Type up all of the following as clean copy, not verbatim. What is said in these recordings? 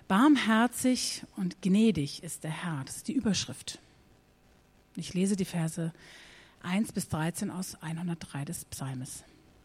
Barmherzig und gnädig ist der Herr. Das ist die Überschrift. Ich lese die Verse 1 bis 13 aus 103 des Psalmes.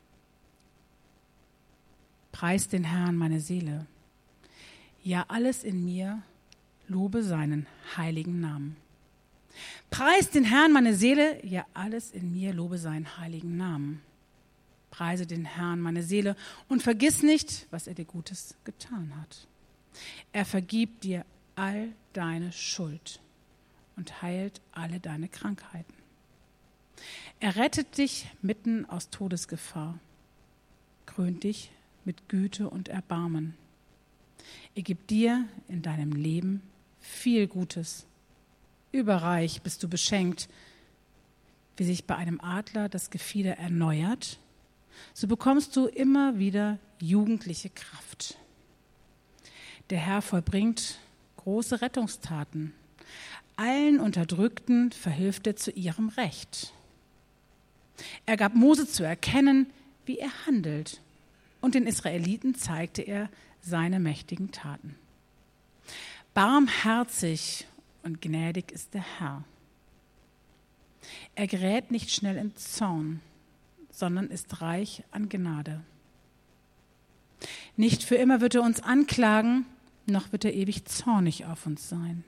Preist den Herrn, meine Seele. Ja, alles in mir lobe seinen heiligen Namen. Preist den Herrn, meine Seele. Ja, alles in mir lobe seinen heiligen Namen. Preise den Herrn, meine Seele, und vergiss nicht, was er dir Gutes getan hat. Er vergibt dir all deine Schuld und heilt alle deine Krankheiten. Er rettet dich mitten aus Todesgefahr, krönt dich mit Güte und Erbarmen. Er gibt dir in deinem Leben viel Gutes. Überreich bist du beschenkt. Wie sich bei einem Adler das Gefieder erneuert, so bekommst du immer wieder jugendliche Kraft. Der Herr vollbringt große Rettungstaten. Allen Unterdrückten verhilft er zu ihrem Recht. Er gab Mose zu erkennen, wie er handelt, und den Israeliten zeigte er seine mächtigen Taten. Barmherzig und gnädig ist der Herr. Er gerät nicht schnell in Zorn, sondern ist reich an Gnade. Nicht für immer wird er uns anklagen, noch wird er ewig zornig auf uns sein.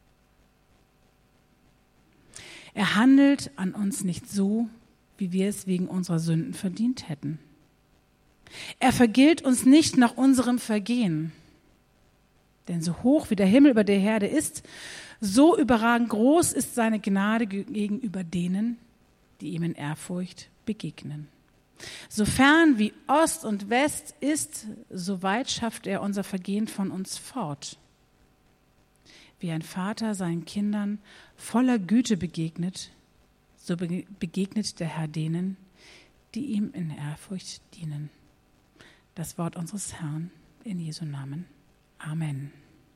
Er handelt an uns nicht so, wie wir es wegen unserer Sünden verdient hätten. Er vergilt uns nicht nach unserem Vergehen. Denn so hoch wie der Himmel über der Erde ist, so überragend groß ist seine Gnade gegenüber denen, die ihm in Ehrfurcht begegnen. So fern wie Ost und West ist, so weit schafft er unser Vergehen von uns fort. Wie ein Vater seinen Kindern voller Güte begegnet, so begegnet der Herr denen, die ihm in Ehrfurcht dienen. Das Wort unseres Herrn in Jesu Namen. Amen.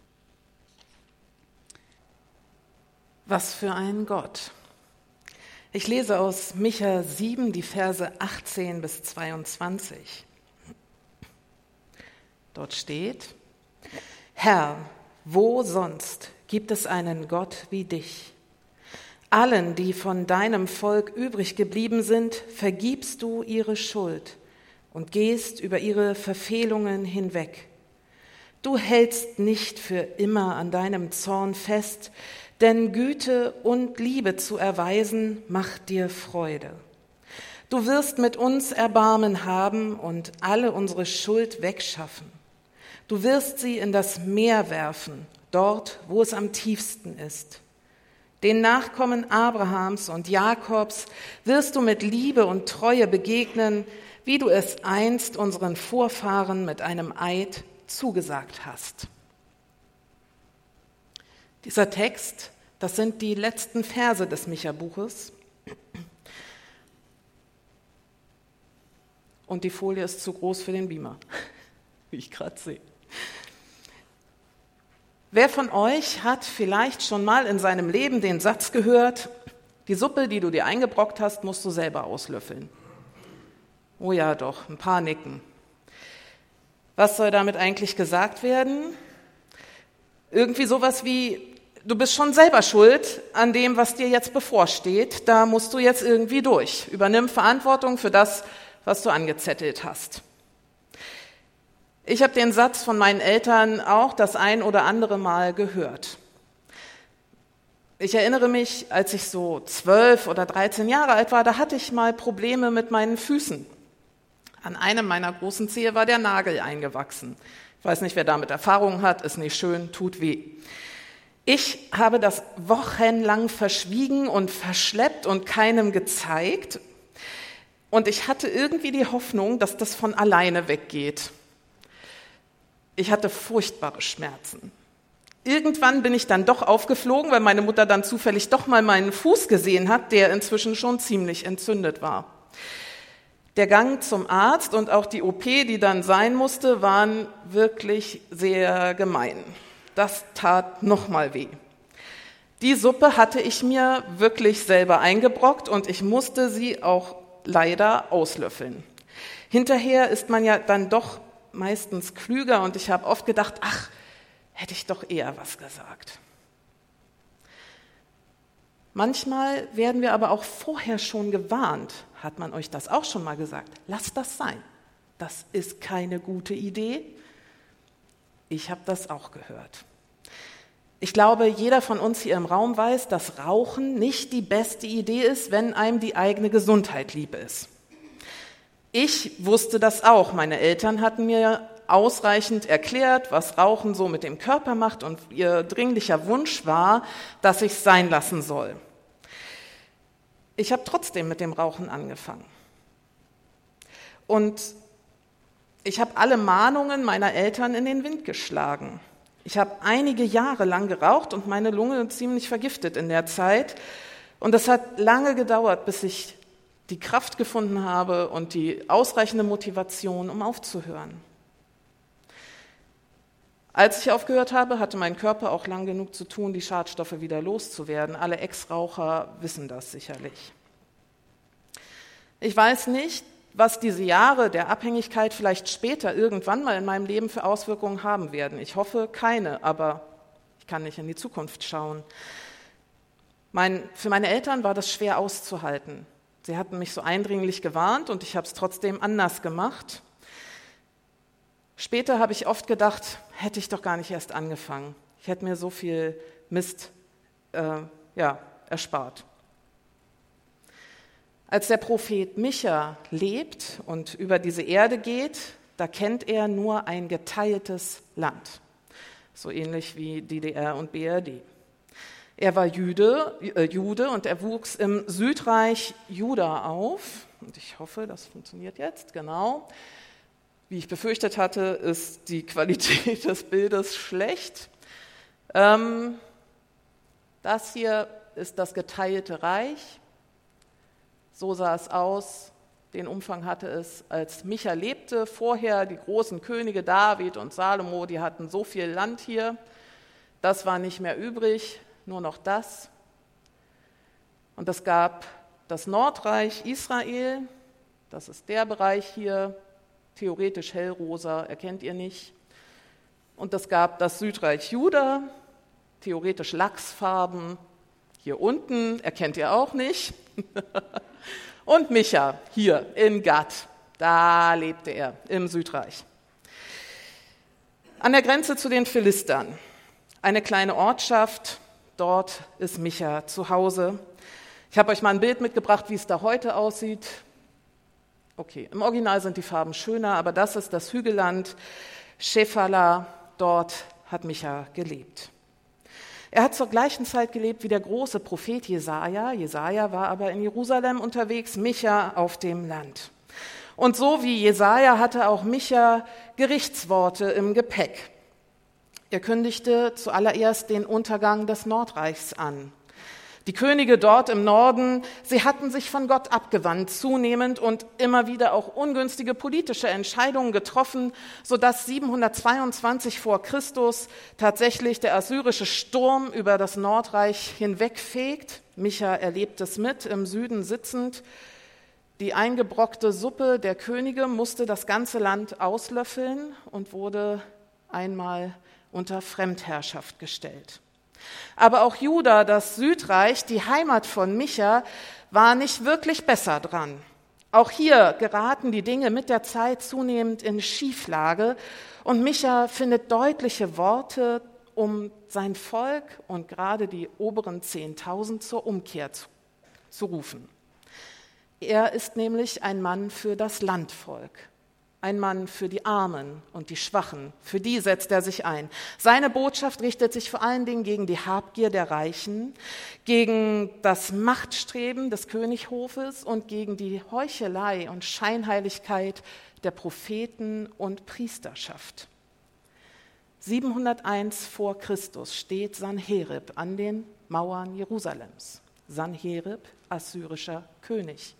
Was für ein Gott. Ich lese aus Micha 7 die Verse 18 bis 22. Dort steht: Herr, wo sonst gibt es einen Gott wie dich? Allen, die von deinem Volk übrig geblieben sind, vergibst du ihre Schuld und gehst über ihre Verfehlungen hinweg. Du hältst nicht für immer an deinem Zorn fest, denn Güte und Liebe zu erweisen macht dir Freude. Du wirst mit uns Erbarmen haben und alle unsere Schuld wegschaffen. Du wirst sie in das Meer werfen, dort, wo es am tiefsten ist. Den Nachkommen Abrahams und Jakobs wirst du mit Liebe und Treue begegnen, wie du es einst unseren Vorfahren mit einem Eid zugesagt hast. Dieser Text, das sind die letzten Verse des Micha-Buches. Und die Folie ist zu groß für den Beamer, wie ich gerade sehe. Wer von euch hat vielleicht schon mal in seinem Leben den Satz gehört: Die Suppe, die du dir eingebrockt hast, musst du selber auslöffeln? Oh ja, doch, ein paar nicken. Was soll damit eigentlich gesagt werden? Irgendwie sowas wie: Du bist schon selber schuld an dem, was dir jetzt bevorsteht. Da musst du jetzt irgendwie durch. Übernimm Verantwortung für das, was du angezettelt hast. Ich habe den Satz von meinen Eltern auch das ein oder andere Mal gehört. Ich erinnere mich, als ich so 12 oder 13 Jahre alt war, da hatte ich mal Probleme mit meinen Füßen. An einem meiner großen Zehe war der Nagel eingewachsen. Ich weiß nicht, wer damit Erfahrung hat, ist nicht schön, tut weh. Ich habe das wochenlang verschwiegen und verschleppt und keinem gezeigt. Und ich hatte irgendwie die Hoffnung, dass das von alleine weggeht. Ich hatte furchtbare Schmerzen. Irgendwann bin ich dann doch aufgeflogen, weil meine Mutter dann zufällig doch mal meinen Fuß gesehen hat, der inzwischen schon ziemlich entzündet war. Der Gang zum Arzt und auch die OP, die dann sein musste, waren wirklich sehr gemein. Das tat nochmal weh. Die Suppe hatte ich mir wirklich selber eingebrockt und ich musste sie auch leider auslöffeln. Hinterher ist man ja dann doch meistens klüger und ich habe oft gedacht, hätte ich doch eher was gesagt. Manchmal werden wir aber auch vorher schon gewarnt. Hat man euch das auch schon mal gesagt? Lasst das sein. Das ist keine gute Idee. Ich habe das auch gehört. Ich glaube, jeder von uns hier im Raum weiß, dass Rauchen nicht die beste Idee ist, wenn einem die eigene Gesundheit lieb ist. Ich wusste das auch. Meine Eltern hatten mir ausreichend erklärt, was Rauchen so mit dem Körper macht, und ihr dringlicher Wunsch war, dass ich es sein lassen soll. Ich habe trotzdem mit dem Rauchen angefangen. Und ich habe alle Mahnungen meiner Eltern in den Wind geschlagen. Ich habe einige Jahre lang geraucht und meine Lunge ziemlich vergiftet in der Zeit. Und es hat lange gedauert, bis ich die Kraft gefunden habe und die ausreichende Motivation, um aufzuhören. Als ich aufgehört habe, hatte mein Körper auch lang genug zu tun, die Schadstoffe wieder loszuwerden. Alle Ex-Raucher wissen das sicherlich. Ich weiß nicht, was diese Jahre der Abhängigkeit vielleicht später irgendwann mal in meinem Leben für Auswirkungen haben werden. Ich hoffe keine, aber ich kann nicht in die Zukunft schauen. Für meine Eltern war das schwer auszuhalten. Sie hatten mich so eindringlich gewarnt und ich habe es trotzdem anders gemacht. Später habe ich oft gedacht, hätte ich doch gar nicht erst angefangen. Ich hätte mir so viel Mist erspart. Als der Prophet Micha lebt und über diese Erde geht, da kennt er nur ein geteiltes Land, so ähnlich wie DDR und BRD. Er war Jude und er wuchs im Südreich Juda auf. Und ich hoffe, das funktioniert jetzt, genau. Wie ich befürchtet hatte, ist die Qualität des Bildes schlecht. Das hier ist das geteilte Reich. So sah es aus, den Umfang hatte es, als Micha lebte. Vorher die großen Könige David und Salomo, die hatten so viel Land hier. Das war nicht mehr übrig, nur noch das. Und es gab das Nordreich Israel, das ist der Bereich hier, theoretisch hellrosa, erkennt ihr nicht. Und es gab das Südreich Juda, theoretisch Lachsfarben, hier unten, erkennt ihr auch nicht. Und Micha, hier in Gad, da lebte er, im Südreich. An der Grenze zu den Philistern, eine kleine Ortschaft, dort ist Micha zu Hause. Ich habe euch mal ein Bild mitgebracht, wie es da heute aussieht. Okay, im Original sind die Farben schöner, aber das ist das Hügelland Shephala, dort hat Micha gelebt. Er hat zur gleichen Zeit gelebt wie der große Prophet Jesaja. Jesaja war aber in Jerusalem unterwegs, Micha auf dem Land. Und so wie Jesaja hatte auch Micha Gerichtsworte im Gepäck. Er kündigte zuallererst den Untergang des Nordreichs an. Die Könige dort im Norden, sie hatten sich von Gott abgewandt, zunehmend und immer wieder auch ungünstige politische Entscheidungen getroffen, sodass 722 vor Christus tatsächlich der assyrische Sturm über das Nordreich hinwegfegt. Micha erlebt es mit, im Süden sitzend. Die eingebrockte Suppe der Könige musste das ganze Land auslöffeln und wurde einmal unter Fremdherrschaft gestellt. Aber auch Juda, das Südreich, die Heimat von Micha, war nicht wirklich besser dran. Auch hier geraten die Dinge mit der Zeit zunehmend in Schieflage und Micha findet deutliche Worte, um sein Volk und gerade die oberen 10.000 zur Umkehr zu rufen. Er ist nämlich ein Mann für das Landvolk. Ein Mann für die Armen und die Schwachen, für die setzt er sich ein. Seine Botschaft richtet sich vor allen Dingen gegen die Habgier der Reichen, gegen das Machtstreben des Könighofes und gegen die Heuchelei und Scheinheiligkeit der Propheten und Priesterschaft. 701 vor Christus steht Sanherib an den Mauern Jerusalems. Sanherib, assyrischer König.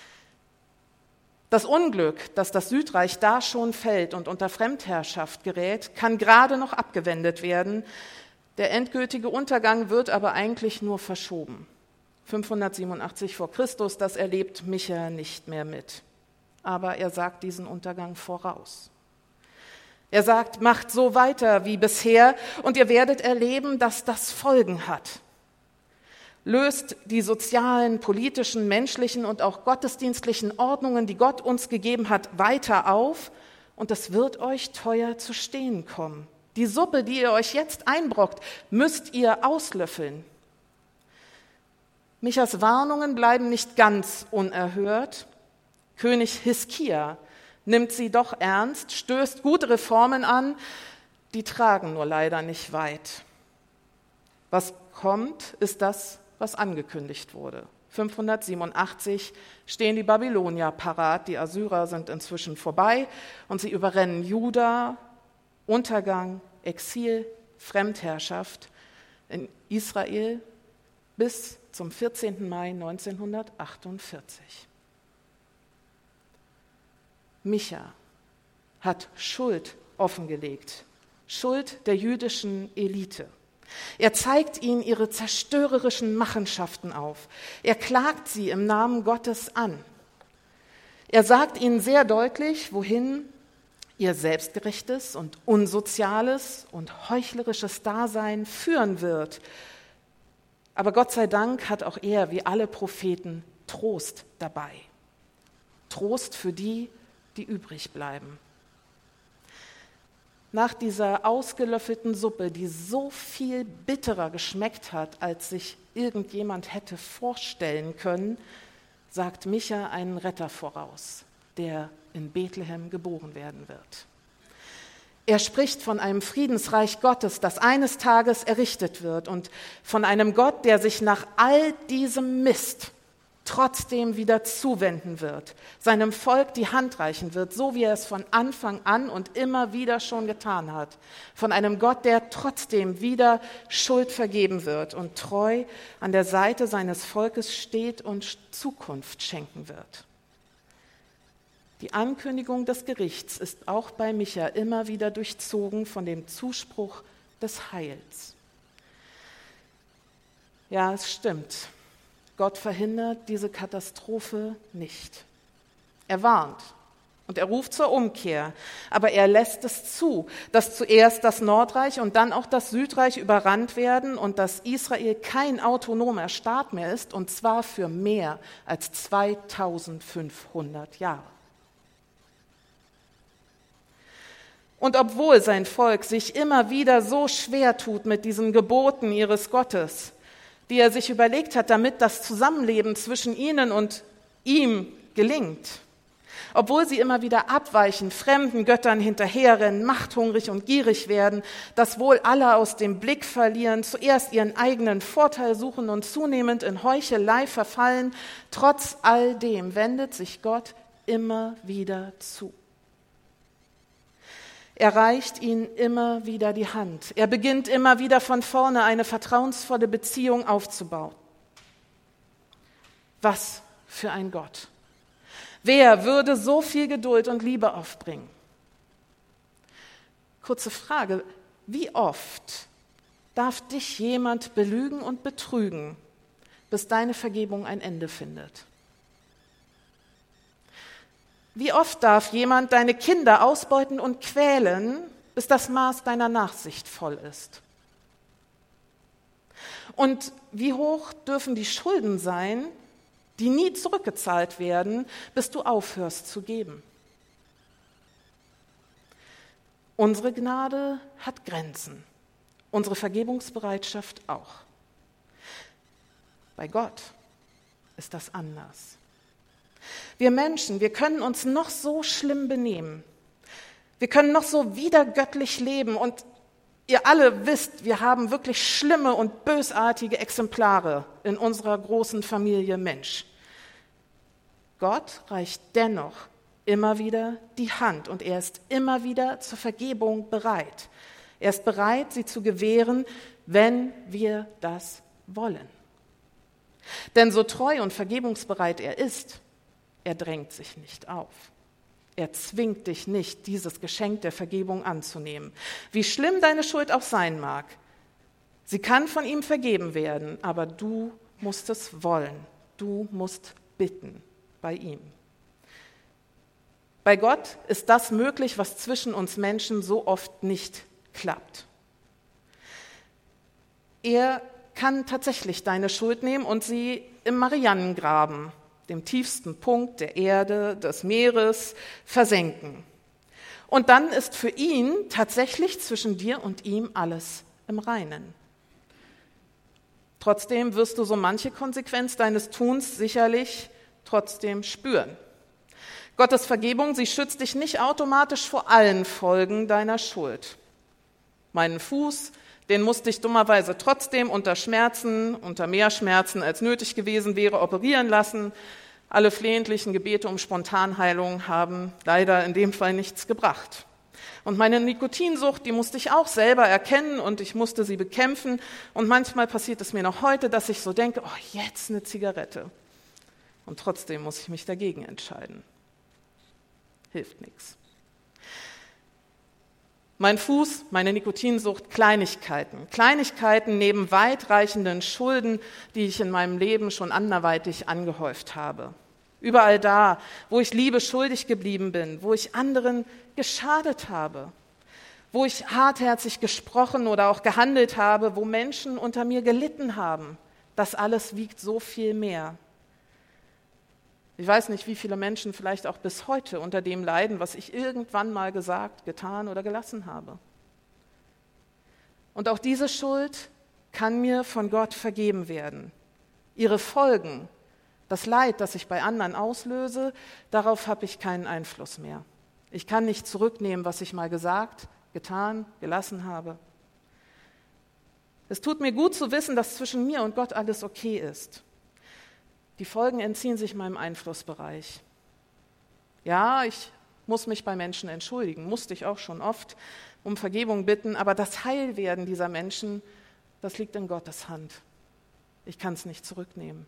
Das Unglück, dass das Südreich da schon fällt und unter Fremdherrschaft gerät, kann gerade noch abgewendet werden. Der endgültige Untergang wird aber eigentlich nur verschoben. 587 vor Christus, das erlebt Micha nicht mehr mit. Aber er sagt diesen Untergang voraus. Er sagt, macht so weiter wie bisher und ihr werdet erleben, dass das Folgen hat. Löst die sozialen, politischen, menschlichen und auch gottesdienstlichen Ordnungen, die Gott uns gegeben hat, weiter auf und es wird euch teuer zu stehen kommen. Die Suppe, die ihr euch jetzt einbrockt, müsst ihr auslöffeln. Michas Warnungen bleiben nicht ganz unerhört. König Hiskia nimmt sie doch ernst, stößt gute Reformen an, die tragen nur leider nicht weit. Was kommt, ist das, was angekündigt wurde. 587 stehen die Babylonier parat, die Assyrer sind inzwischen vorbei und sie überrennen Juda, Untergang, Exil, Fremdherrschaft in Israel bis zum 14. Mai 1948. Micha hat Schuld offengelegt, Schuld der jüdischen Elite. Er zeigt ihnen ihre zerstörerischen Machenschaften auf. Er klagt sie im Namen Gottes an. Er sagt ihnen sehr deutlich, wohin ihr selbstgerechtes und unsoziales und heuchlerisches Dasein führen wird. Aber Gott sei Dank hat auch er, wie alle Propheten, Trost dabei. Trost für die, die übrig bleiben. Nach dieser ausgelöffelten Suppe, die so viel bitterer geschmeckt hat, als sich irgendjemand hätte vorstellen können, sagt Micha einen Retter voraus, der in Bethlehem geboren werden wird. Er spricht von einem Friedensreich Gottes, das eines Tages errichtet wird und von einem Gott, der sich nach all diesem Mist trotzdem wieder zuwenden wird, seinem Volk die Hand reichen wird, so wie er es von Anfang an und immer wieder schon getan hat. Von einem Gott, der trotzdem wieder Schuld vergeben wird und treu an der Seite seines Volkes steht und Zukunft schenken wird. Die Ankündigung des Gerichts ist auch bei Micha immer wieder durchzogen von dem Zuspruch des Heils. Ja, es stimmt. Gott verhindert diese Katastrophe nicht. Er warnt und er ruft zur Umkehr, aber er lässt es zu, dass zuerst das Nordreich und dann auch das Südreich überrannt werden und dass Israel kein autonomer Staat mehr ist, und zwar für mehr als 2500 Jahre. Und obwohl sein Volk sich immer wieder so schwer tut mit diesen Geboten ihres Gottes, die er sich überlegt hat, damit das Zusammenleben zwischen ihnen und ihm gelingt. Obwohl sie immer wieder abweichen, fremden Göttern hinterherrennen, machthungrig und gierig werden, das Wohl aller aus dem Blick verlieren, zuerst ihren eigenen Vorteil suchen und zunehmend in Heuchelei verfallen, trotz all dem wendet sich Gott immer wieder zu. Er reicht ihnen immer wieder die Hand. Er beginnt immer wieder von vorne eine vertrauensvolle Beziehung aufzubauen. Was für ein Gott. Wer würde so viel Geduld und Liebe aufbringen? Kurze Frage, wie oft darf dich jemand belügen und betrügen, bis deine Vergebung ein Ende findet? Wie oft darf jemand deine Kinder ausbeuten und quälen, bis das Maß deiner Nachsicht voll ist? Und wie hoch dürfen die Schulden sein, die nie zurückgezahlt werden, bis du aufhörst zu geben? Unsere Gnade hat Grenzen, unsere Vergebungsbereitschaft auch. Bei Gott ist das anders. Wir Menschen, wir können uns noch so schlimm benehmen. Wir können noch so widergöttlich leben und ihr alle wisst, wir haben wirklich schlimme und bösartige Exemplare in unserer großen Familie Mensch. Gott reicht dennoch immer wieder die Hand und er ist immer wieder zur Vergebung bereit. Er ist bereit, sie zu gewähren, wenn wir das wollen. Denn so treu und vergebungsbereit er ist, er drängt sich nicht auf. Er zwingt dich nicht, dieses Geschenk der Vergebung anzunehmen. Wie schlimm deine Schuld auch sein mag, sie kann von ihm vergeben werden, aber du musst es wollen. Du musst bitten bei ihm. Bei Gott ist das möglich, was zwischen uns Menschen so oft nicht klappt. Er kann tatsächlich deine Schuld nehmen und sie im Marianengraben, dem tiefsten Punkt der Erde, des Meeres, versenken. Und dann ist für ihn tatsächlich zwischen dir und ihm alles im Reinen. Trotzdem wirst du so manche Konsequenz deines Tuns sicherlich trotzdem spüren. Gottes Vergebung, sie schützt dich nicht automatisch vor allen Folgen deiner Schuld. Meinen Fuß, den musste ich dummerweise trotzdem unter mehr Schmerzen als nötig gewesen wäre, operieren lassen. Alle flehentlichen Gebete um Spontanheilung haben leider in dem Fall nichts gebracht. Und meine Nikotinsucht, die musste ich auch selber erkennen und ich musste sie bekämpfen. Und manchmal passiert es mir noch heute, dass ich so denke, oh, jetzt eine Zigarette. Und trotzdem muss ich mich dagegen entscheiden. Hilft nichts. Mein Fuß, meine Nikotinsucht, Kleinigkeiten neben weitreichenden Schulden, die ich in meinem Leben schon anderweitig angehäuft habe. Überall da, wo ich Liebe schuldig geblieben bin, wo ich anderen geschadet habe, wo ich hartherzig gesprochen oder auch gehandelt habe, wo Menschen unter mir gelitten haben, das alles wiegt so viel mehr. Ich weiß nicht, wie viele Menschen vielleicht auch bis heute unter dem leiden, was ich irgendwann mal gesagt, getan oder gelassen habe. Und auch diese Schuld kann mir von Gott vergeben werden. Ihre Folgen, das Leid, das ich bei anderen auslöse, darauf habe ich keinen Einfluss mehr. Ich kann nicht zurücknehmen, was ich mal gesagt, getan, gelassen habe. Es tut mir gut zu wissen, dass zwischen mir und Gott alles okay ist. Die Folgen entziehen sich meinem Einflussbereich. Ja, ich muss mich bei Menschen entschuldigen, musste ich auch schon oft, um Vergebung bitten, aber das Heilwerden dieser Menschen, das liegt in Gottes Hand. Ich kann es nicht zurücknehmen.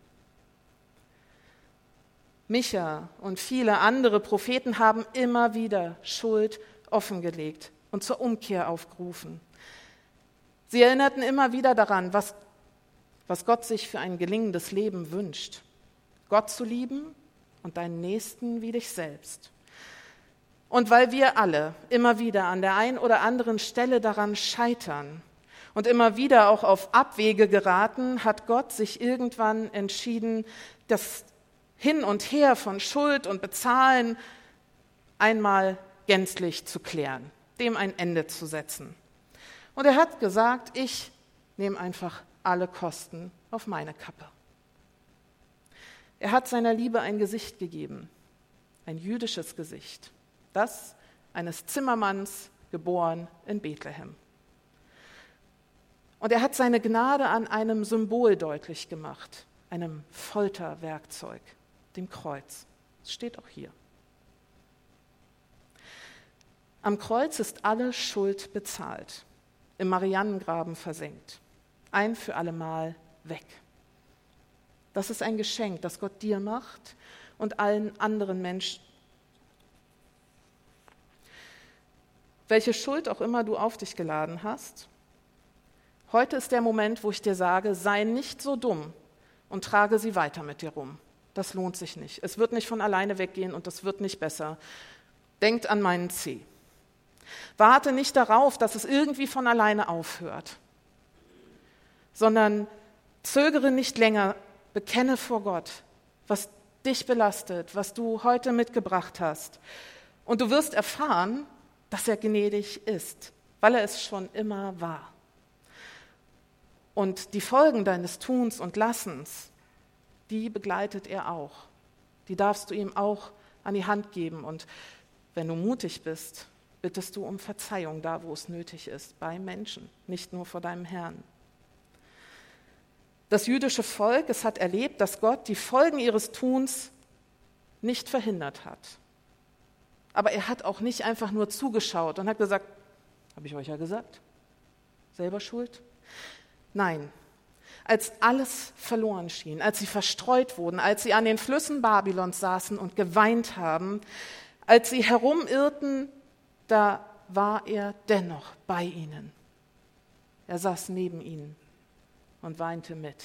Micha und viele andere Propheten haben immer wieder Schuld offengelegt und zur Umkehr aufgerufen. Sie erinnerten immer wieder daran, was Gott sich für ein gelingendes Leben wünscht. Gott zu lieben und deinen Nächsten wie dich selbst. Und weil wir alle immer wieder an der einen oder anderen Stelle daran scheitern und immer wieder auch auf Abwege geraten, hat Gott sich irgendwann entschieden, das Hin und Her von Schuld und Bezahlen einmal gänzlich zu klären, dem ein Ende zu setzen. Und er hat gesagt, ich nehme einfach alle Kosten auf meine Kappe. Er hat seiner Liebe ein Gesicht gegeben, ein jüdisches Gesicht, das eines Zimmermanns, geboren in Bethlehem. Und er hat seine Gnade an einem Symbol deutlich gemacht, einem Folterwerkzeug, dem Kreuz. Es steht auch hier. Am Kreuz ist alle Schuld bezahlt, im Marianengraben versenkt, ein für allemal weg. Das ist ein Geschenk, das Gott dir macht und allen anderen Menschen. Welche Schuld auch immer du auf dich geladen hast, heute ist der Moment, wo ich dir sage, sei nicht so dumm und trage sie weiter mit dir rum. Das lohnt sich nicht. Es wird nicht von alleine weggehen und das wird nicht besser. Denkt an meinen Zeh. Warte nicht darauf, dass es irgendwie von alleine aufhört, sondern zögere nicht länger. Bekenne vor Gott, was dich belastet, was du heute mitgebracht hast. Und du wirst erfahren, dass er gnädig ist, weil er es schon immer war. Und die Folgen deines Tuns und Lassens, die begleitet er auch. Die darfst du ihm auch an die Hand geben. Und wenn du mutig bist, bittest du um Verzeihung da, wo es nötig ist, bei Menschen, nicht nur vor deinem Herrn. Das jüdische Volk, es hat erlebt, dass Gott die Folgen ihres Tuns nicht verhindert hat. Aber er hat auch nicht einfach nur zugeschaut und hat gesagt, habe ich euch ja gesagt, selber schuld? Nein, als alles verloren schien, als sie verstreut wurden, als sie an den Flüssen Babylons saßen und geweint haben, als sie herumirrten, da war er dennoch bei ihnen. Er saß neben ihnen und weinte mit.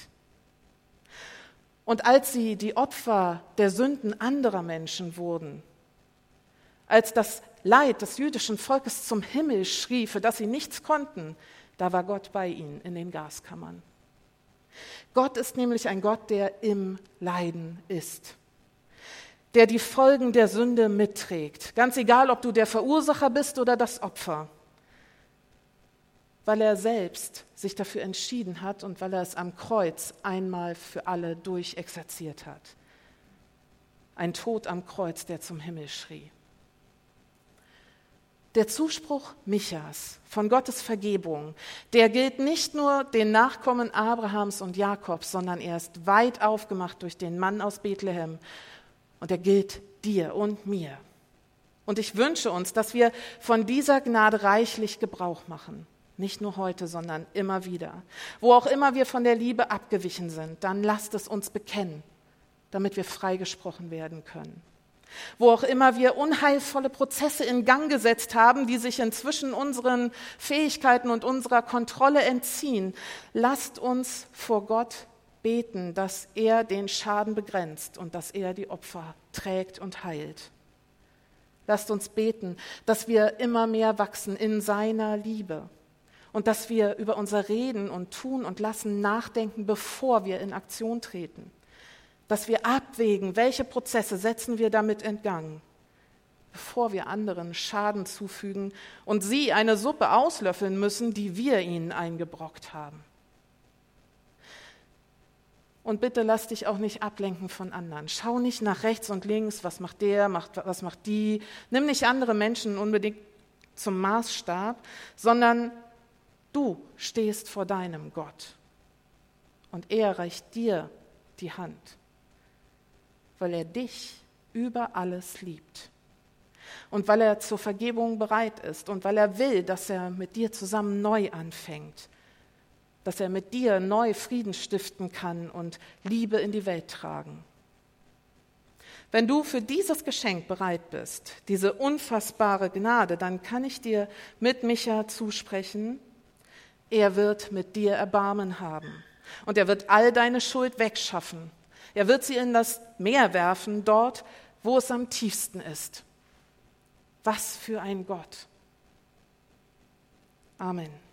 Und als sie die Opfer der Sünden anderer Menschen wurden, Als das Leid des jüdischen Volkes zum Himmel schrie, für das sie nichts konnten, da war Gott bei ihnen in den Gaskammern. Gott ist nämlich ein Gott, der im Leiden ist, der die Folgen der Sünde mitträgt. Ganz egal, ob du der Verursacher bist oder das Opfer, weil er selbst sich dafür entschieden hat und weil er es am Kreuz einmal für alle durchexerziert hat. Ein Tod am Kreuz, der zum Himmel schrie. Der Zuspruch Michas von Gottes Vergebung, der gilt nicht nur den Nachkommen Abrahams und Jakobs, sondern er ist weit aufgemacht durch den Mann aus Bethlehem und er gilt dir und mir. Und ich wünsche uns, dass wir von dieser Gnade reichlich Gebrauch machen. Nicht nur heute, sondern immer wieder. Wo auch immer wir von der Liebe abgewichen sind, dann lasst es uns bekennen, damit wir freigesprochen werden können. Wo auch immer wir unheilvolle Prozesse in Gang gesetzt haben, die sich inzwischen unseren Fähigkeiten und unserer Kontrolle entziehen, lasst uns vor Gott beten, dass er den Schaden begrenzt und dass er die Opfer trägt und heilt. Lasst uns beten, dass wir immer mehr wachsen in seiner Liebe und dass wir über unser Reden und Tun und Lassen nachdenken, bevor wir in Aktion treten. Dass wir abwägen, welche Prozesse setzen wir damit in Gang, bevor wir anderen Schaden zufügen und sie eine Suppe auslöffeln müssen, die wir ihnen eingebrockt haben. Und bitte lass dich auch nicht ablenken von anderen. Schau nicht nach rechts und links, was macht der, was macht die. Nimm nicht andere Menschen unbedingt zum Maßstab, sondern du stehst vor deinem Gott und er reicht dir die Hand, weil er dich über alles liebt und weil er zur Vergebung bereit ist und weil er will, dass er mit dir zusammen neu anfängt, dass er mit dir neu Frieden stiften kann und Liebe in die Welt tragen. Wenn du für dieses Geschenk bereit bist, diese unfassbare Gnade, dann kann ich dir mit Micha zusprechen, er wird mit dir Erbarmen haben und er wird all deine Schuld wegschaffen. Er wird sie in das Meer werfen, dort, wo es am tiefsten ist. Was für ein Gott. Amen.